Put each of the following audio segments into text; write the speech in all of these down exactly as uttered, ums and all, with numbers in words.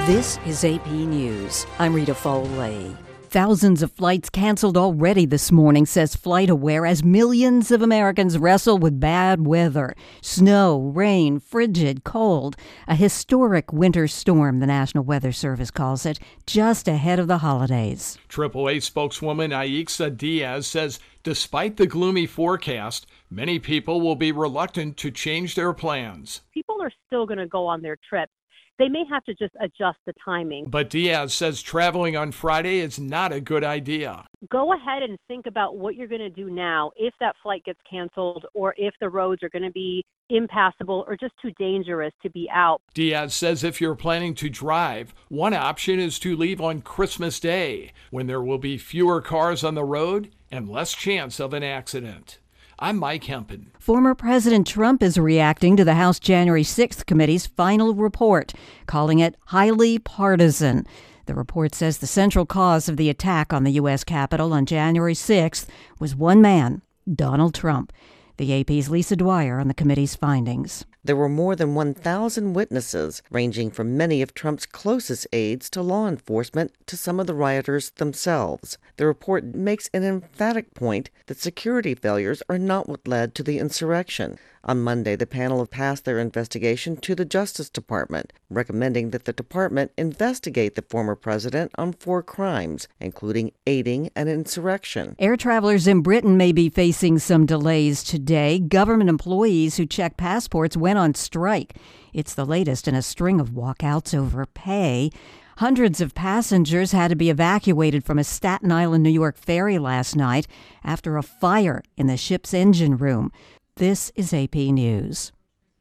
This is A P News. I'm Rita Foley. Thousands of flights canceled already this morning, says FlightAware, as millions of Americans wrestle with bad weather. Snow, rain, frigid, cold. A historic winter storm, the National Weather Service calls it, just ahead of the holidays. triple A spokeswoman Aixa Diaz says despite the gloomy forecast, many people will be reluctant to change their plans. People are still going to go on their trips. They may have to just adjust the timing. But Diaz says traveling on Friday is not a good idea. Go ahead and think about what you're going to do now if that flight gets canceled or if the roads are going to be impassable or just too dangerous to be out. Diaz says if you're planning to drive, one option is to leave on Christmas Day, when there will be fewer cars on the road and less chance of an accident. I'm Mike Hempen. Former President Trump is reacting to the House January sixth committee's final report, calling it highly partisan. The report says the central cause of the attack on the U S Capitol on January sixth was one man, Donald Trump. The A P's Lisa Dwyer on the committee's findings. There were more than one thousand witnesses, ranging from many of Trump's closest aides to law enforcement to some of the rioters themselves. The report makes an emphatic point that security failures are not what led to the insurrection. On Monday, the panel passed their investigation to the Justice Department, recommending that the department investigate the former president on four crimes, including aiding an insurrection. Air travelers in Britain may be facing some delays today. Government employees who check passports went on strike. It's the latest in a string of walkouts over pay. Hundreds of passengers had to be evacuated from a Staten Island, New York ferry last night after a fire in the ship's engine room. This is A P News.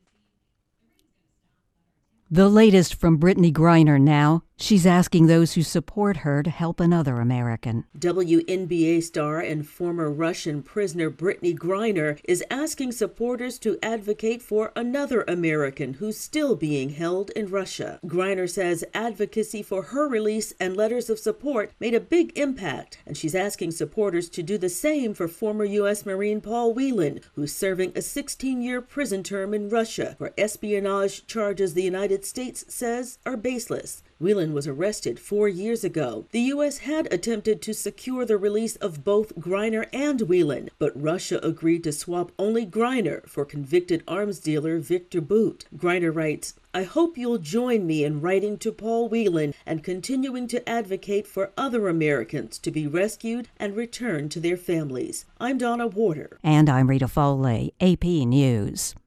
The latest from Brittney Griner now. She's asking those who support her to help another American. W N B A star and former Russian prisoner Brittney Griner is asking supporters to advocate for another American who's still being held in Russia. Griner says advocacy for her release and letters of support made a big impact, and she's asking supporters to do the same for former U S Marine Paul Whelan, who's serving a sixteen-year prison term in Russia for espionage charges the United States says are baseless. Whelan was arrested four years ago. The U S had attempted to secure the release of both Griner and Whelan, but Russia agreed to swap only Griner for convicted arms dealer Victor Bout. Griner writes, "I hope you'll join me in writing to Paul Whelan and continuing to advocate for other Americans to be rescued and returned to their families." I'm Donna Warder. And I'm Rita Foley, A P News.